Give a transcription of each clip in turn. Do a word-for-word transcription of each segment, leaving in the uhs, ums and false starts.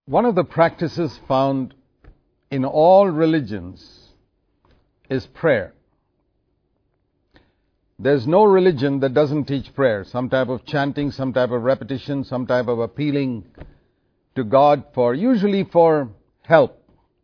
One of the practices found in all religions is prayer. There's no religion that doesn't teach prayer, some type of chanting, some type of repetition, some type of appealing to God for, usually for help.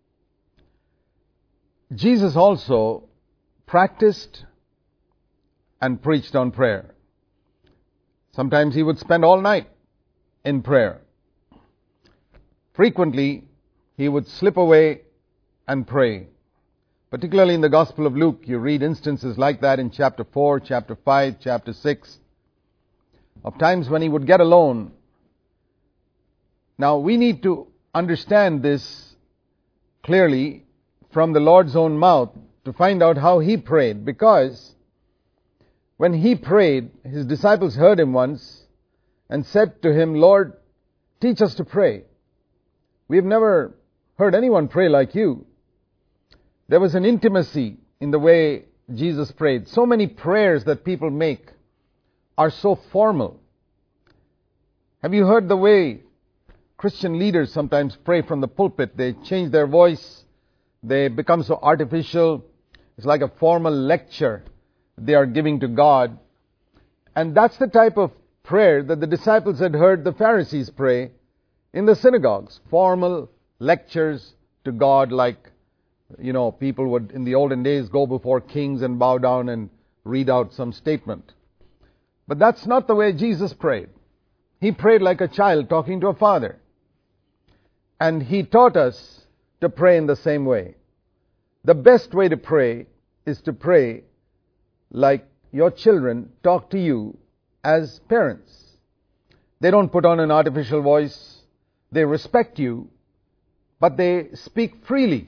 Jesus also practiced and preached on prayer. Sometimes he would spend all night in prayer. Frequently, he would slip away and pray. Particularly in the Gospel of Luke, you read instances like that in chapter four, chapter five, chapter six, of times when he would get alone. Now, we need to understand this clearly from the Lord's own mouth to find out how he prayed, because when he prayed, his disciples heard him once and said to him, "Lord, teach us to pray. We've never heard anyone pray like you." There was an intimacy in the way Jesus prayed. So many prayers that people make are so formal. Have you heard the way Christian leaders sometimes pray from the pulpit? They change their voice. They become so artificial. It's like a formal lecture they are giving to God. And that's the type of prayer that the disciples had heard the Pharisees pray in the synagogues. Formal lectures to God, like, you know, people would in the olden days go before kings and bow down and read out some statement. But that's not the way Jesus prayed. He prayed like a child talking to a father. And he taught us to pray in the same way. The best way to pray is to pray like your children talk to you as parents. They don't put on an artificial voice. They respect you, but they speak freely.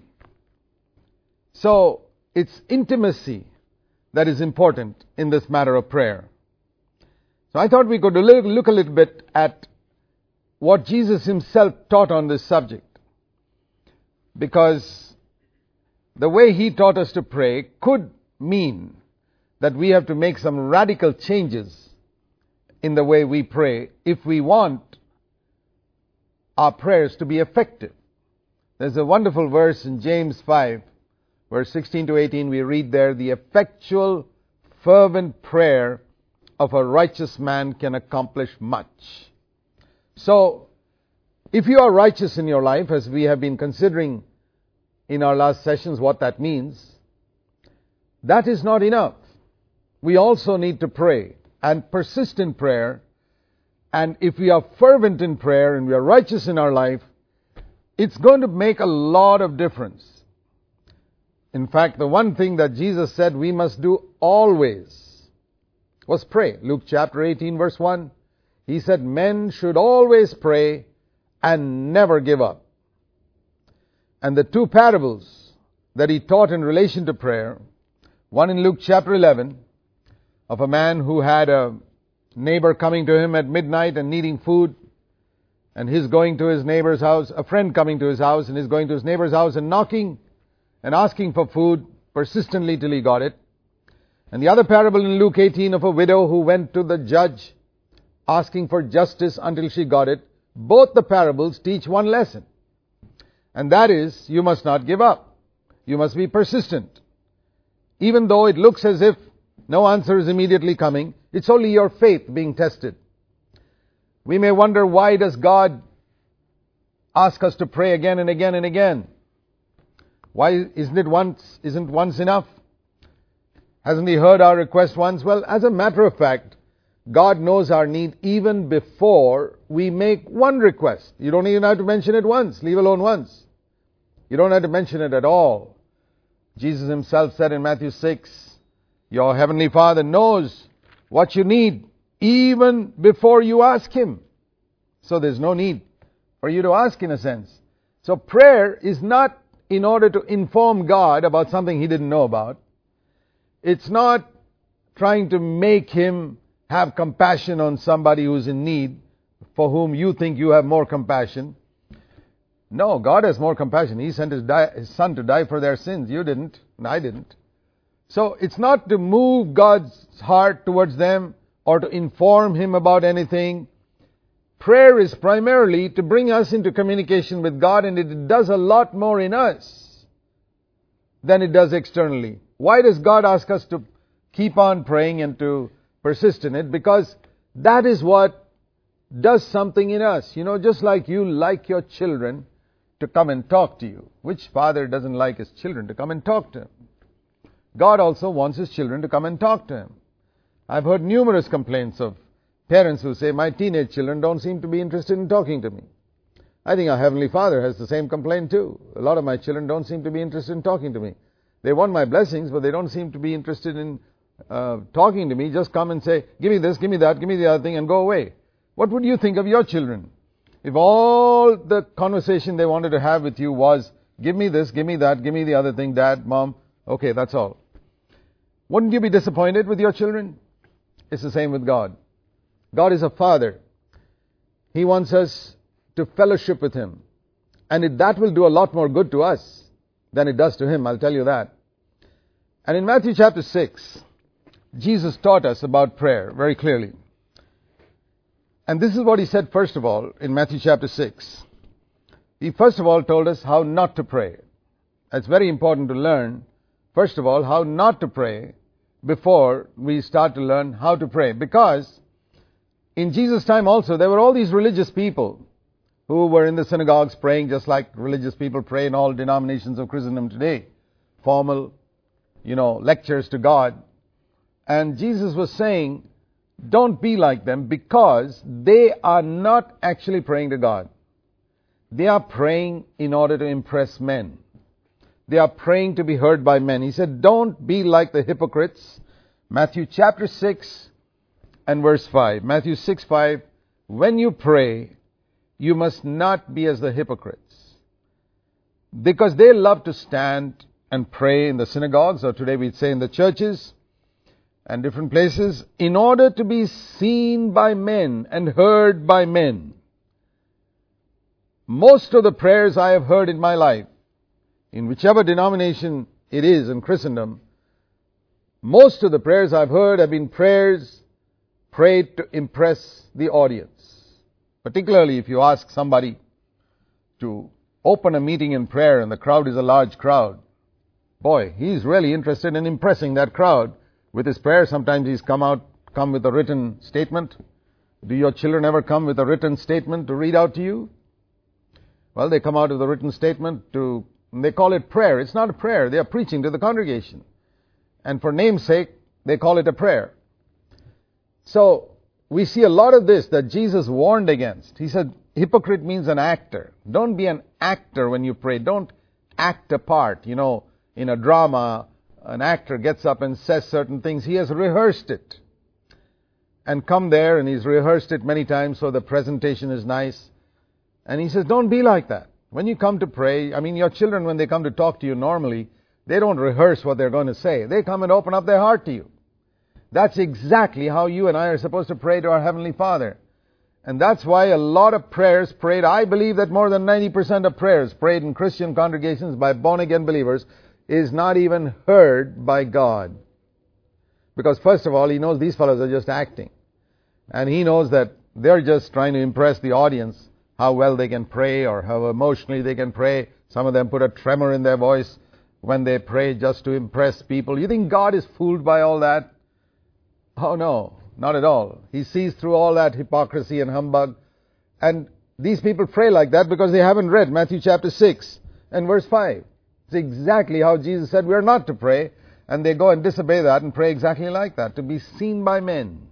So it's intimacy that is important in this matter of prayer. So I thought we could look a little bit at what Jesus himself taught on this subject, because the way he taught us to pray could mean that we have to make some radical changes in the way we pray if we want our prayers to be effective. There's a wonderful verse in James five, verse sixteen to eighteen. We read there, "The effectual, fervent prayer of a righteous man can accomplish much." So, if you are righteous in your life, as we have been considering in our last sessions what that means, that is not enough. We also need to pray and persist in prayer. And if we are fervent in prayer and we are righteous in our life, it's going to make a lot of difference. In fact, the one thing that Jesus said we must do always was pray. Luke chapter eighteen, verse one. He said, "Men should always pray and never give up." And the two parables that he taught in relation to prayer, one in Luke chapter eleven, of a man who had a neighbor coming to him at midnight and needing food, and his going to his neighbor's house, a friend coming to his house, and his going to his neighbor's house and knocking and asking for food persistently till he got it. And the other parable in Luke eighteen of a widow who went to the judge asking for justice until she got it. Both the parables teach one lesson, and that is, you must not give up. You must be persistent. Even though it looks as if no answer is immediately coming, it's only your faith being tested. We may wonder, why does God ask us to pray again and again and again? Why isn't it once, isn't once enough? Hasn't he heard our request once? Well, as a matter of fact, God knows our need even before we make one request. You don't even have to mention it once, leave alone once. You don't have to mention it at all. Jesus himself said in Matthew six, "Your heavenly Father knows what you need even before you ask him." So there's no need for you to ask, in a sense. So prayer is not in order to inform God about something he didn't know about. It's not trying to make him have compassion on somebody who's in need, for whom you think you have more compassion. No, God has more compassion. He sent his, die, his son to die for their sins. You didn't, and I didn't. So it's not to move God's heart towards them or to inform him about anything. prayer is primarily to bring us into communication with God, and it does a lot more in us than it does externally. Why does God ask us to keep on praying and to persist in it? Because that is what does something in us. You know, just like you like your children to come and talk to you. Which father doesn't like his children to come and talk to him? God also wants his children to come and talk to him. I've heard numerous complaints of parents who say, my teenage children don't seem to be interested in talking to me. I think our Heavenly Father has the same complaint too. A lot of my children don't seem to be interested in talking to me. They want my blessings, but they don't seem to be interested in uh, talking to me. Just come and say, give me this, give me that, give me the other thing, and go away. What would you think of your children if all the conversation they wanted to have with you was, give me this, give me that, give me the other thing, Dad, Mom, okay, that's all. Wouldn't you be disappointed with your children? It's the same with God. God is a Father. He wants us to fellowship with Him. And it, that will do a lot more good to us than it does to Him, I'll tell you that. And in Matthew chapter six, Jesus taught us about prayer very clearly. And this is what He said first of all in Matthew chapter six. He first of all told us how not to pray. It's very important to learn, first of all, how not to pray before we start to learn how to pray. Because in Jesus' time also, there were all these religious people who were in the synagogues praying just like religious people pray in all denominations of Christendom today. Formal, you know, lectures to God. And Jesus was saying, don't be like them, because they are not actually praying to God. They are praying in order to impress men. They are praying to be heard by men. He said, don't be like the hypocrites. Matthew chapter six and verse five. Matthew six five. When you pray, you must not be as the hypocrites, because they love to stand and pray in the synagogues, or today we'd say in the churches and different places, in order to be seen by men and heard by men. Most of the prayers I have heard in my life, in whichever denomination it is in Christendom, most of the prayers I've heard have been prayers prayed to impress the audience. Particularly if you ask somebody to open a meeting in prayer and the crowd is a large crowd, boy, he's really interested in impressing that crowd with his prayer. Sometimes he's come out, come with a written statement. Do your children ever come with a written statement to read out to you? Well, they come out with a written statement to, they call it prayer. It's not a prayer. They are preaching to the congregation. And for name's sake, they call it a prayer. So, we see a lot of this that Jesus warned against. He said, hypocrite means an actor. Don't be an actor when you pray. Don't act a part. You know, in a drama, an actor gets up and says certain things. He has rehearsed it. And come there, and he's rehearsed it many times, so the presentation is nice. And he says, don't be like that. When you come to pray, I mean, your children, when they come to talk to you normally, they don't rehearse what they're going to say. They come and open up their heart to you. That's exactly how you and I are supposed to pray to our Heavenly Father. And that's why a lot of prayers prayed, I believe that more than ninety percent of prayers prayed in Christian congregations by born-again believers is not even heard by God. Because first of all, He knows these fellows are just acting. And He knows that they're just trying to impress the audience, how well they can pray or how emotionally they can pray. Some of them put a tremor in their voice when they pray just to impress people. You think God is fooled by all that? Oh no, not at all. He sees through all that hypocrisy and humbug. And these people pray like that because they haven't read Matthew chapter six and verse five. It's exactly how Jesus said we are not to pray. And they go and disobey that and pray exactly like that, to be seen by men.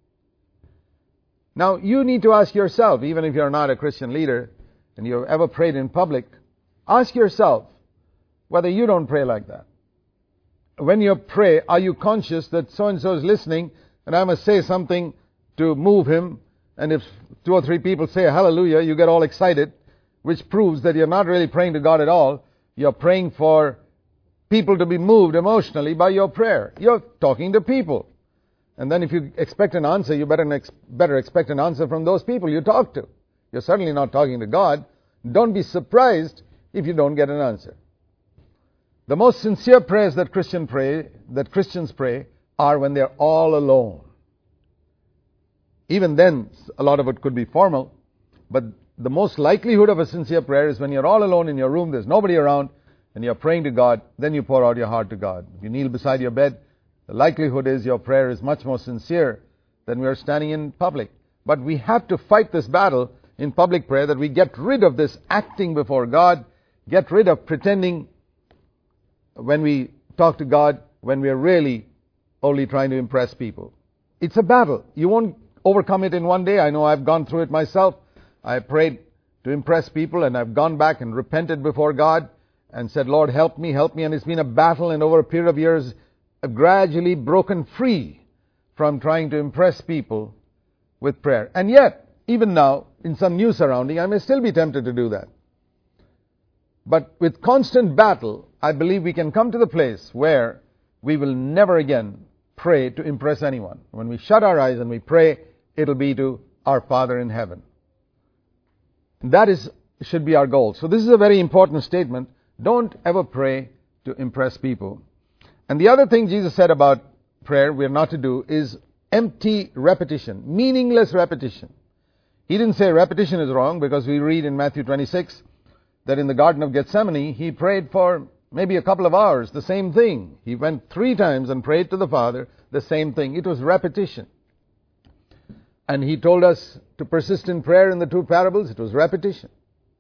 Now, you need to ask yourself, even if you're not a Christian leader and you've ever prayed in public, ask yourself whether you don't pray like that. When you pray, are you conscious that so-and-so is listening and I must say something to move him? And if two or three people say hallelujah, you get all excited, which proves that you're not really praying to God at all. You're praying for people to be moved emotionally by your prayer. You're talking to people. And then if you expect an answer, you better, ex- better expect an answer from those people you talk to. You're certainly not talking to God. Don't be surprised if you don't get an answer. The most sincere prayers that Christian pray, that Christians pray are when they're all alone. Even then, a lot of it could be formal, But the most likelihood of a sincere prayer is when you're all alone in your room, there's nobody around, and you're praying to God, then you pour out your heart to God. If you kneel beside your bed, the likelihood is your prayer is much more sincere than we are standing in public. But we have to fight this battle in public prayer, that we get rid of this acting before God, get rid of pretending when we talk to God, when we are really only trying to impress people. It's a battle. You won't overcome it in one day. I know I've gone through it myself. I prayed to impress people, and I've gone back and repented before God and said, Lord, help me, help me. And it's been a battle, and over a period of years, I've gradually broken free from trying to impress people with prayer. And yet, even now, in some new surrounding, I may still be tempted to do that. But with constant battle, I believe we can come to the place where we will never again pray to impress anyone. When we shut our eyes and we pray, it'll be to our Father in heaven. That is should be our goal. So this is a very important statement. Don't ever pray to impress people. And the other thing Jesus said about prayer we are not to do is empty repetition, meaningless repetition. He didn't say repetition is wrong, because we read in Matthew twenty-six that in the Garden of Gethsemane, he prayed for maybe a couple of hours, the same thing. He went three times and prayed to the Father the same thing. It was repetition. And he told us to persist in prayer in the two parables. It was repetition.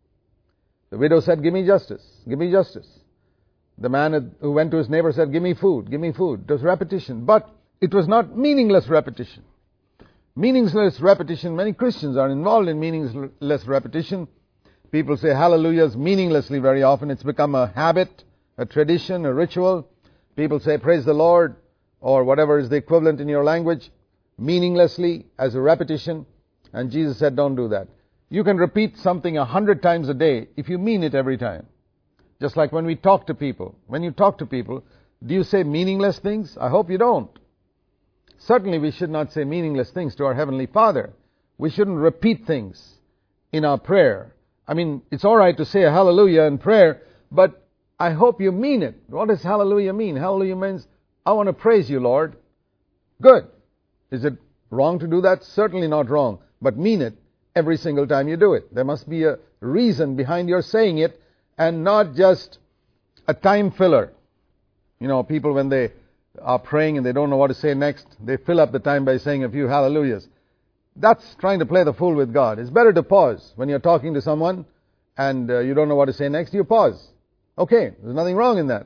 The widow said, give me justice, give me justice. The man who went to his neighbor said, give me food, give me food. It was repetition. But it was not meaningless repetition. Meaningless repetition, many Christians are involved in meaningless repetition. People say hallelujahs meaninglessly very often. It's become a habit, a tradition, a ritual. People say praise the Lord, or whatever is the equivalent in your language, meaninglessly as a repetition. And Jesus said, don't do that. You can repeat something a hundred times a day if you mean it every time. Just like when we talk to people. When you talk to people, do you say meaningless things? I hope you don't. Certainly we should not say meaningless things to our Heavenly Father. We shouldn't repeat things in our prayer. I mean, it's all right to say a hallelujah in prayer, but I hope you mean it. What does hallelujah mean? Hallelujah means, I want to praise you, Lord. Good. Is it wrong to do that? Certainly not wrong. But mean it every single time you do it. There must be a reason behind your saying it, and not just a time filler. You know, people when they are praying and they don't know what to say next, they fill up the time by saying a few hallelujahs. That's trying to play the fool with God. It's better to pause. When you're talking to someone and uh, you don't know what to say next, you pause. Okay, there's nothing wrong in that.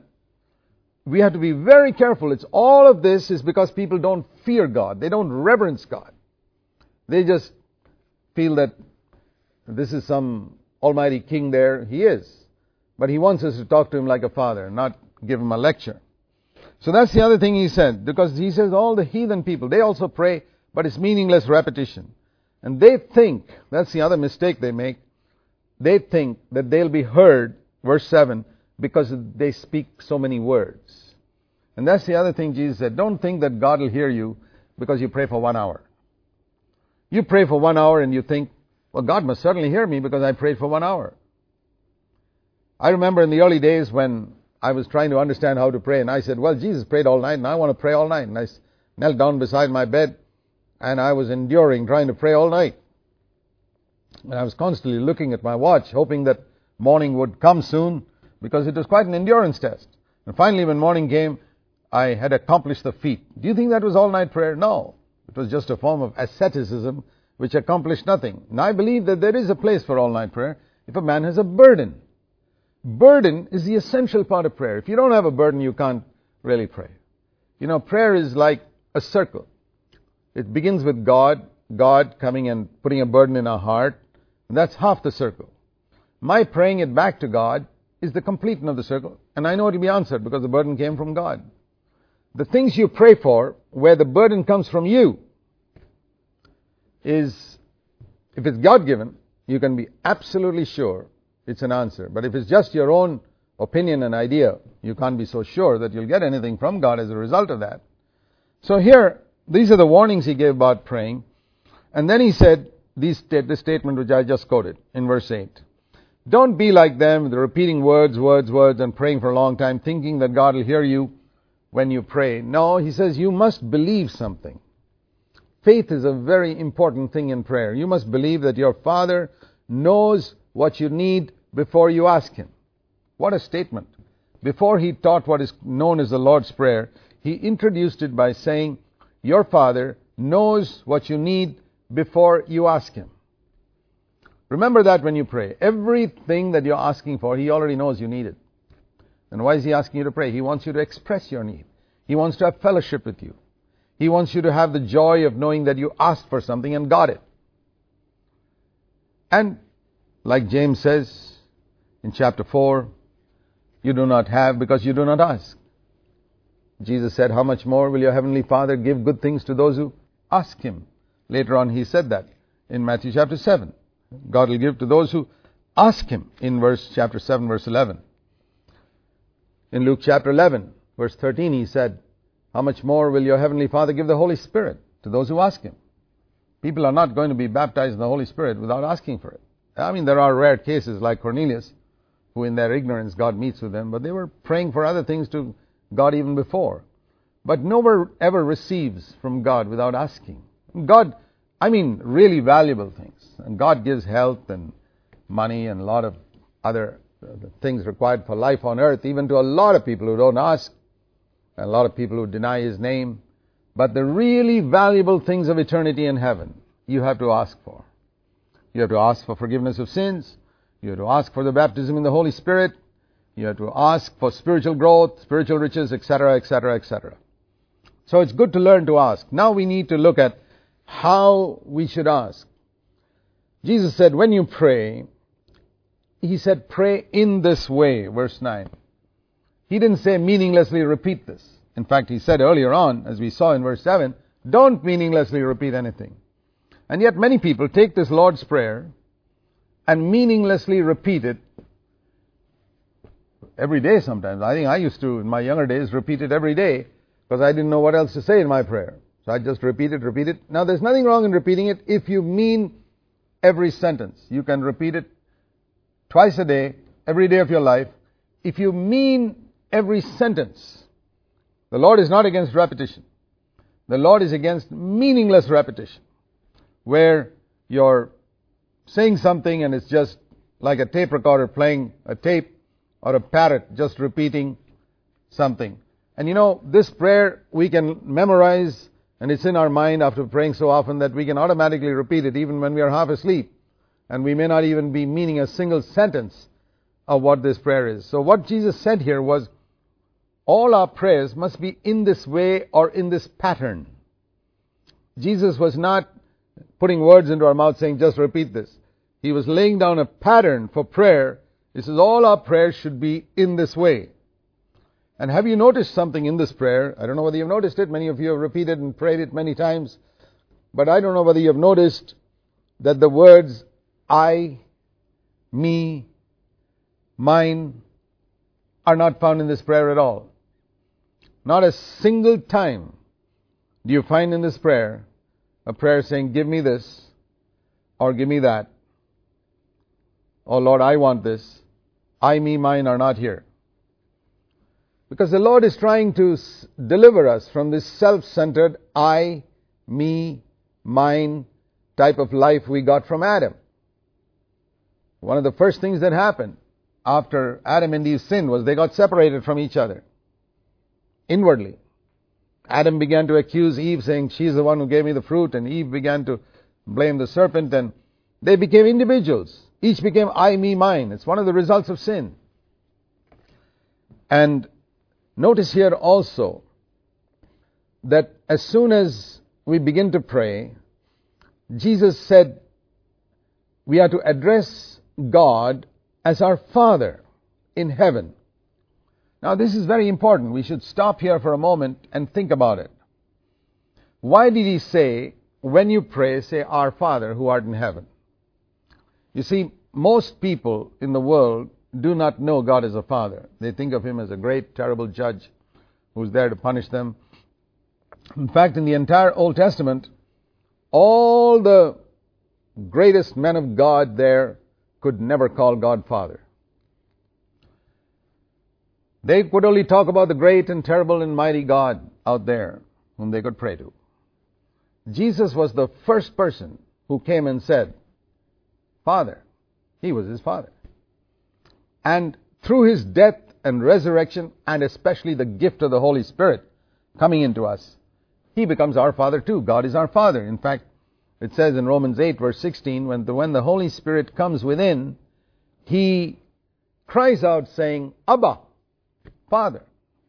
We have to be very careful. It's all of this is because people don't fear God. They don't reverence God. They just feel that this is some almighty king there. He is. But he wants us to talk to him like a father, not give him a lecture. So that's the other thing he said. Because he says all the heathen people, they also pray, but it's meaningless repetition. And they think, that's the other mistake they make, they think that they'll be heard, verse seven, because they speak so many words. And that's the other thing Jesus said. Don't think that God will hear you because you pray for one hour. You pray for one hour and you think, well, God must certainly hear me because I prayed for one hour. I remember in the early days when I was trying to understand how to pray, and I said, well, Jesus prayed all night and I want to pray all night. And I knelt down beside my bed and I was enduring trying to pray all night. And I was constantly looking at my watch, hoping that morning would come soon, because it was quite an endurance test. And finally, when morning came, I had accomplished the feat. Do you think that was all-night prayer? No. It was just a form of asceticism which accomplished nothing. And I believe that there is a place for all-night prayer if a man has a burden. Burden is the essential part of prayer. If you don't have a burden, you can't really pray. You know, prayer is like a circle. It begins with God, God coming and putting a burden in our heart, and that's half the circle. My praying it back to God is the completion of the circle, and I know it will be answered because the burden came from God. The things you pray for, where the burden comes from you, is, if it's God-given, you can be absolutely sure it's an answer. But if it's just your own opinion and idea, you can't be so sure that you'll get anything from God as a result of that. So here, these are the warnings he gave about praying. And then he said, these, this statement which I just quoted in verse eight. Don't be like them, the repeating words, words, words, and praying for a long time, thinking that God will hear you when you pray. No, he says you must believe something. Faith is a very important thing in prayer. You must believe that your Father knows what you need before you ask Him. What a statement. Before He taught what is known as the Lord's Prayer, He introduced it by saying, your Father knows what you need before you ask Him. Remember that when you pray. Everything that you're asking for, He already knows you need it. And why is He asking you to pray? He wants you to express your need. He wants to have fellowship with you. He wants you to have the joy of knowing that you asked for something and got it. And like James says in chapter four, you do not have because you do not ask. Jesus said, how much more will your heavenly Father give good things to those who ask Him? Later on He said that in Matthew chapter seven. God will give to those who ask Him in verse chapter seven, verse eleven. In Luke chapter eleven, verse thirteen, He said, how much more will your heavenly Father give the Holy Spirit to those who ask Him? People are not going to be baptized in the Holy Spirit without asking for it. I mean, there are rare cases like Cornelius, who in their ignorance God meets with them, but they were praying for other things to God even before. But no one ever receives from God without asking. God, I mean, really valuable things. And God gives health and money and a lot of other things required for life on earth, even to a lot of people who don't ask, and a lot of people who deny His name. But the really valuable things of eternity in heaven, you have to ask for. You have to ask for forgiveness of sins. You have to ask for the baptism in the Holy Spirit. You have to ask for spiritual growth, spiritual riches, et cetera, et cetera, et cetera. So it's good to learn to ask. Now we need to look at how we should ask. Jesus said, when you pray, He said, pray in this way, verse nine. He didn't say meaninglessly repeat this. In fact, He said earlier on, as we saw in verse seven, don't meaninglessly repeat anything. And yet many people take this Lord's Prayer and meaninglessly repeat it every day sometimes. I think I used to, in my younger days, repeat it every day because I didn't know what else to say in my prayer. So I just repeat it, repeat it. Now there's nothing wrong in repeating it if you mean every sentence. You can repeat it twice a day, every day of your life. If you mean every sentence, the Lord is not against repetition. The Lord is against meaningless repetition, where you're saying something and it's just like a tape recorder playing a tape, or a parrot just repeating something. And you know, this prayer we can memorize, and it's in our mind after praying so often that we can automatically repeat it even when we are half asleep. And we may not even be meaning a single sentence of what this prayer is. So what Jesus said here was, all our prayers must be in this way or in this pattern. Jesus was not putting words into our mouth saying, just repeat this. He was laying down a pattern for prayer. He says, all our prayers should be in this way. And have you noticed something in this prayer? I don't know whether you've noticed it. Many of you have repeated and prayed it many times. But I don't know whether you have noticed that the words I, me, mine are not found in this prayer at all. Not a single time do you find in this prayer a prayer saying, give me this, or give me that. Oh Lord, I want this. I, me, mine are not here. Because the Lord is trying to deliver us from this self-centered I, me, mine type of life we got from Adam. One of the first things that happened after Adam and Eve sinned was they got separated from each other inwardly. Adam began to accuse Eve, saying, she's the one who gave me the fruit, and Eve began to blame the serpent, and they became individuals. Each became I, me, mine. It's one of the results of sin. And notice here also that as soon as we begin to pray, Jesus said we are to address God as our Father in heaven. Now this is very important. We should stop here for a moment and think about it. Why did He say, when you pray, say, our Father who art in heaven? You see, most people in the world do not know God as a Father. They think of Him as a great, terrible judge who's there to punish them. In fact, in the entire Old Testament, all the greatest men of God there could never call God Father. They could only talk about the great and terrible and mighty God out there whom they could pray to. Jesus was the first person who came and said, Father. He was his Father. And through his death and resurrection, and especially the gift of the Holy Spirit coming into us, he becomes our Father too. God is our Father. In fact, it says in Romans eight verse sixteen, when the, when the Holy Spirit comes within, he cries out saying, Abba, Father.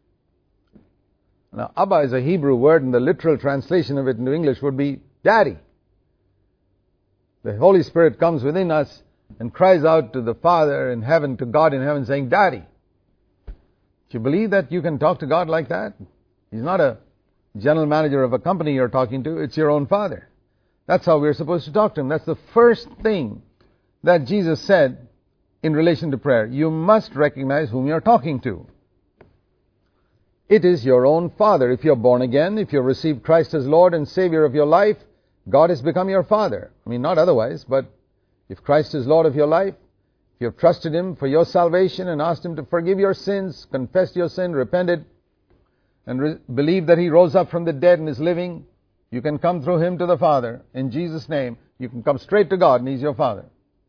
Now, Abba is a Hebrew word, and the literal translation of it into English would be Daddy. The Holy Spirit comes within us and cries out to the Father in heaven, to God in heaven, saying, Daddy. Do you believe that you can talk to God like that? He's not a general manager of a company you're talking to. It's your own Father. That's how we're supposed to talk to him. That's the first thing that Jesus said in relation to prayer. You must recognize whom you're talking to. It is your own Father. If you're born again, if you've received Christ as Lord and Savior of your life, God has become your Father. I mean, not otherwise, but if Christ is Lord of your life, if you've trusted him for your salvation and asked him to forgive your sins, confessed your sin, repented, and re- believed that he rose up from the dead and is living, you can come through him to the Father. In Jesus' name, you can come straight to God and he's your Father.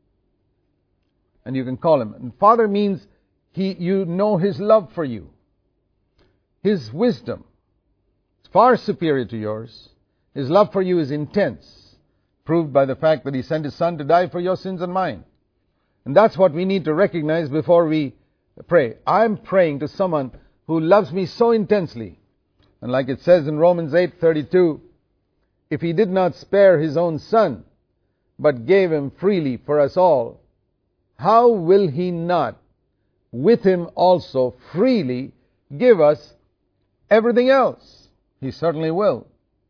And you can call him. And Father means he, you know his love for you. His wisdom is far superior to yours. His love for you is intense, proved by the fact that he sent his Son to die for your sins and mine. And that's what we need to recognize before we pray. I'm praying to someone who loves me so intensely. And like it says in Romans eight thirty-two, if he did not spare his own Son, but gave him freely for us all, how will he not with him also freely give us everything else? He certainly will.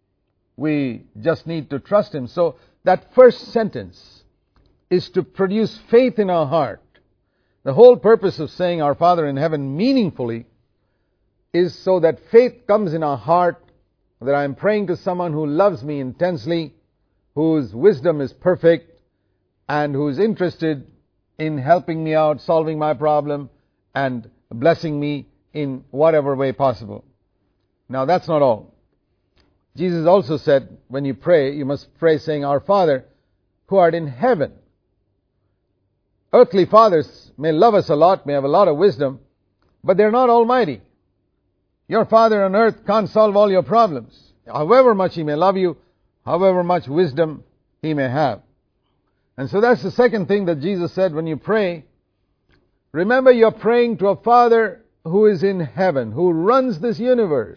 We just need to trust him. So that first sentence is to produce faith in our heart. The whole purpose of saying our Father in heaven meaningfully is so that faith comes in our heart, that I am praying to someone who loves me intensely, whose wisdom is perfect, and who is interested in helping me out, solving my problem, and blessing me in whatever way possible. Now, that's not all. Jesus also said, when you pray, you must pray saying, Our Father, who art in heaven. Earthly fathers may love us a lot, may have a lot of wisdom, but they're not almighty. Your Father on earth can't solve all your problems. However much he may love you, however much wisdom he may have. And so that's the second thing that Jesus said when you pray. Remember, you're praying to a Father who is in heaven, who runs this universe.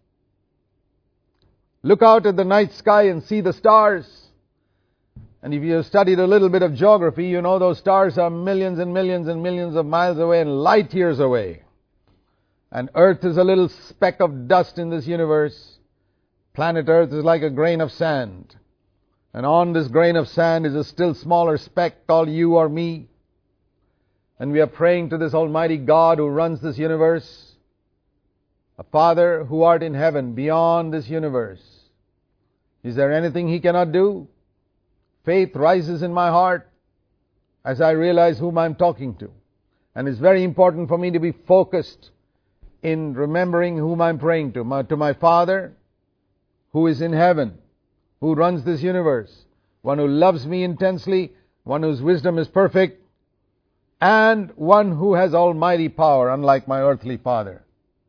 Look out at the night sky and see the stars. And if you have studied a little bit of geography, you know those stars are millions and millions and millions of miles away and light years away. And Earth is a little speck of dust in this universe. Planet Earth is like a grain of sand. And on this grain of sand is a still smaller speck called you or me. And we are praying to this Almighty God who runs this universe. A Father who art in heaven, beyond this universe. Is there anything he cannot do? Faith rises in my heart as I realize whom I'm talking to. And it's very important for me to be focused in remembering whom I'm praying to. My, to my Father who is in heaven, who runs this universe, one who loves me intensely, one whose wisdom is perfect, and one who has almighty power, unlike my earthly father.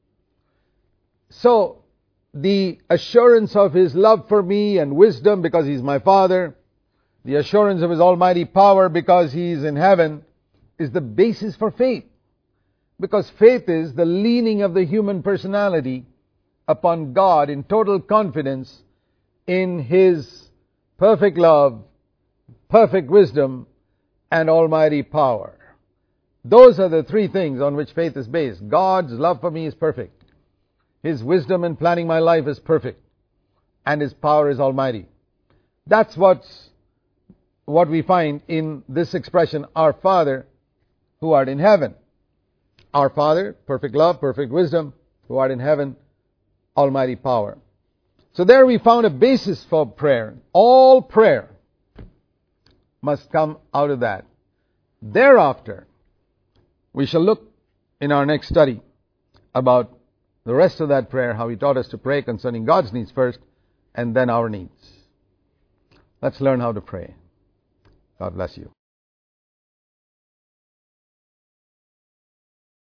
So, the assurance of his love for me and wisdom because he's my Father, the assurance of his almighty power because he is in heaven, is the basis for faith. Because faith is the leaning of the human personality upon God in total confidence in his perfect love, perfect wisdom, and almighty power. Those are the three things on which faith is based. God's love for me is perfect. His wisdom in planning my life is perfect. And his power is almighty. That's what's, what we find in this expression, Our Father who art in heaven. Our Father, perfect love, perfect wisdom, who art in heaven, almighty power. So there we found a basis for prayer. All prayer must come out of that. Thereafter, we shall look in our next study about the rest of that prayer, how he taught us to pray concerning God's needs first, and then our needs. Let's learn how to pray. God bless you.